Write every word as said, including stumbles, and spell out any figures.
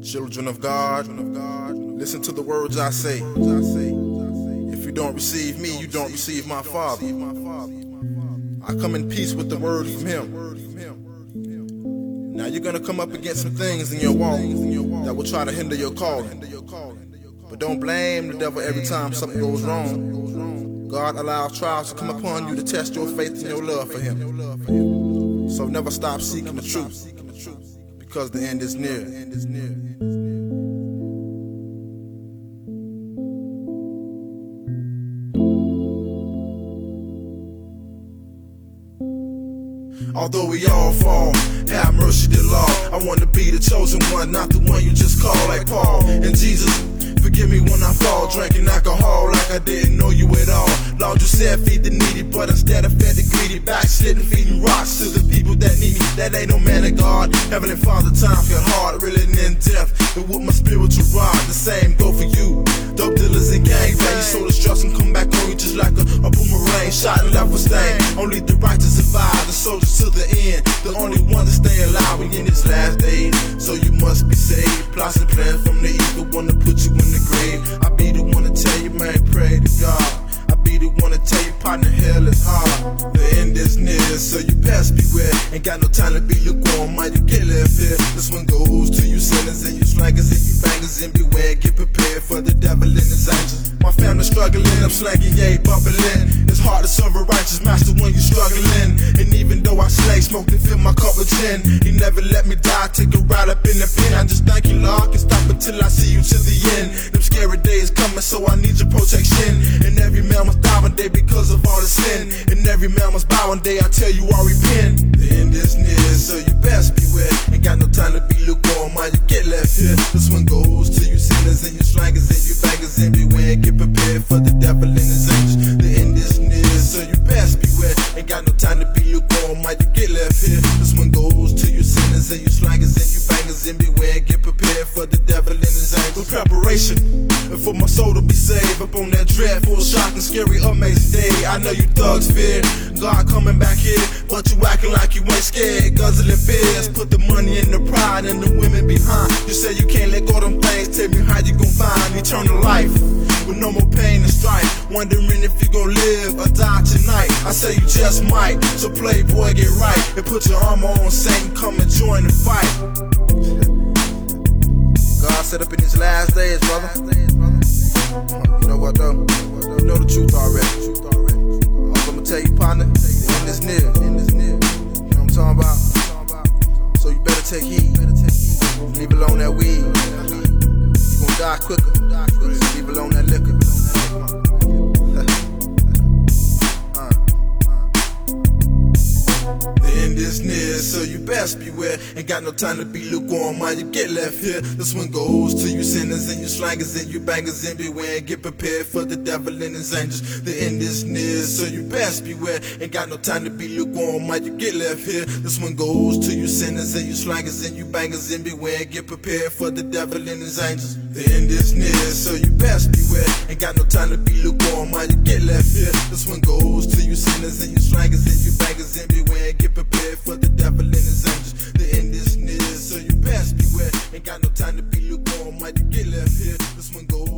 Children of God, listen to the words I say. If you don't receive me, you don't receive my Father. I come in peace with the word from Him. Now you're gonna come up against some things in your walk that will try to hinder your calling. But don't blame the devil every time something goes wrong. God allows trials to come upon you to test your faith and your love for Him. So never stop seeking the truth, because the end is near. Although we all fall, have mercy, dear Lord. I want to be the chosen one, not the one you just call, like Paul. And Jesus, forgive me when I fall, drinking alcohol like I didn't know you at all. Lord, you said feed the needy, but instead I fed the greedy, backsliding, feeding rocks to the people that need me. That ain't no man of God. Heavenly Father, times got hard, really in death. But with my spiritual rod, the same go for you. Dope dealers and gangbang, you so destruction come back on you just like a, a boomerang. Shot and left with stain. Only the righteous survive, the soldiers to the end. The only one to stay alive we in this last days. So you must be saved. Plots and plans from the evil one to put you in the grave. I be the one to tell you, man, pray to God. I be the one to tell you, partner, hell is hard. The end is near, so you best beware. Ain't got no time to be lukewarm, man, you get left here. This one goes to you sinners and you slangers and you bangers, and beware, get prepared for the devil and his angels. My family struggling, I'm slanging, yeah, bubbling. It's hard to serve a righteous master when you're struggling. And even though I slay, smoke and fill my cup with gin, He never let me die, take a ride up in the pen. I just thank you, Lord, I can stop until I see you to the end. Them scary days coming, so I need your protection. And every man must die one day because of all the sin. And every man must bow one day, I tell you I repent. The end is near, so you best beware. Ain't got no time to be lukewarm, man, you get left here. This one goes to you sinners and you slangers and you bangers, and beware, get prepared for the devil and his angels. The end is near, so you best beware. Ain't got no time to be lukewarm, man, you get left here. This one goes to you sinners and you slangers and you bangers, and beware, get prepared for the devil and his angels. Preparation, and for my soul to be saved up on that dreadful, shocking, scary, amazing day. I know you thugs fear God coming back here, but you acting like you ain't scared. Guzzling beers, put the money and the pride and the women behind. You say you can't let go of them things, tell me how you gon' find eternal life with no more pain and strife. Wondering if you gon' live or die tonight. I say you just might, so playboy, get right and put your armor on, Satan, come and join the fight. God set up in His last days, brother. You know what though? You know the truth already. I'm gonna tell you, partner, the end is near. You know what I'm talking about? So you better take heed. Leave alone that weed. You gon' die quicker. Leave alone that liquor. The end is near, so you best beware. Ain't got no time to be lukewarm, man, you get left here. This one goes to you sinners and you slangers and you bangers, and beware, get prepared for the devil and his angels. The end is near, so you best beware. Ain't got no time to be lukewarm, man, you get left here. This one goes to you sinners and you slangers and you bangers, and beware, get prepared for the devil and his angels. The end is near, so you best beware. Ain't got no time to be lukewarm, man, you get left here. This one goes to you sinners and you slangers and you bangers, and beware, get prepared for the devil and his angels. The end is near, so you best beware. Ain't got no time to be lukewarm, man, you get left here. This one goes